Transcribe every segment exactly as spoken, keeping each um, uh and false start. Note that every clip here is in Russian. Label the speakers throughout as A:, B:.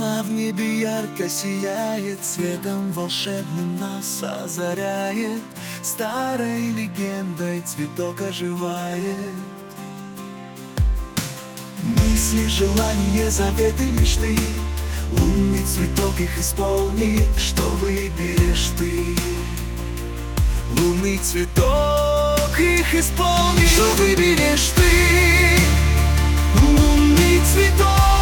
A: Луна в небе ярко сияет, цветом волшебным нас озаряет. Старой легендой цветок оживает. Мысли, желания, заветы, мечты, лунный цветок их исполнит. Что выберешь ты? Лунный цветок их исполнит. Что выберешь ты? Лунный цветок,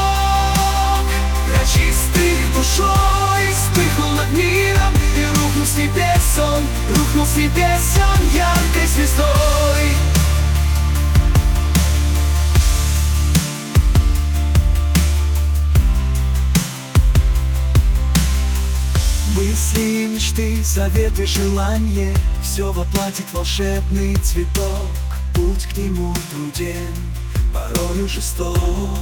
A: я чистых душой вспыхнул над миром, и рухнул с небес он, рухнул с небес он яркой звездой. Мысли, мечты, заветы, желания — все воплотит волшебный цветок. Путь к нему труден, порою жесток.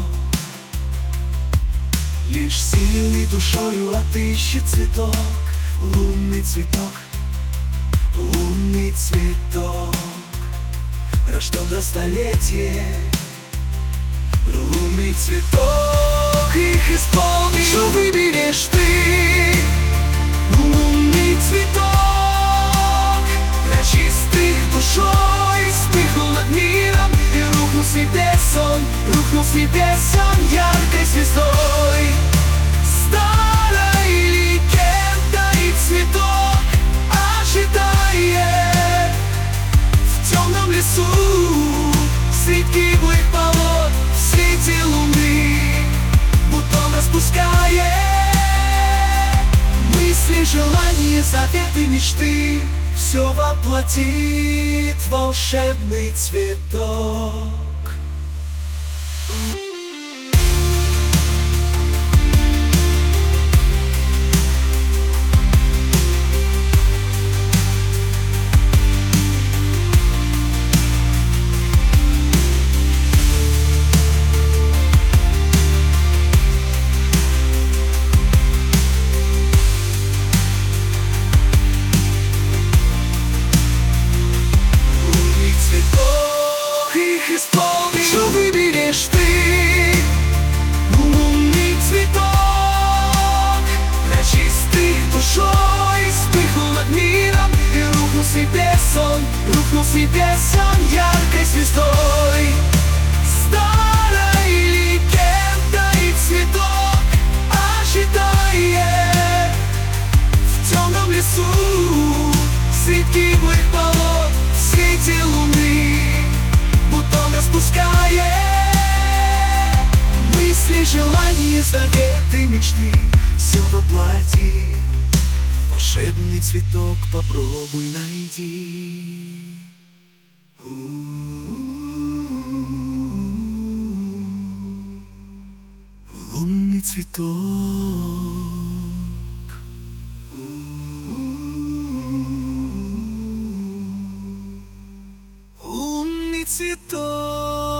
A: Лишь сильный душою отыщет цветок. Лунный цветок, лунный цветок, рожден до столетия. Лунный цветок их исполнит. Что выберешь ты? Лунный цветок, я чистых душой вспыхнул над миром, и рухнул с небес он, рухнул с небес он яркой звездой. Старой легендой цветок ожидает в темном лесу, средь гиблых болот, в свете луны бутон распускает. Мысли, желания, заветы, мечты — все воплотит волшебный цветок. Что выберешь ты? Лунный цветок, я чистых душой вспыхнул над миром, и рухнул с небес он, рухнул с небес он яркой звездой. Старой легендой цветок ожидает в темном лесу, средь гиблых болот, в свете луны бутон распускает. Мысли, желания, заветы, мечты — все воплоти. Волшебный цветок попробуй найди. Лунный цветок, лунный цветок.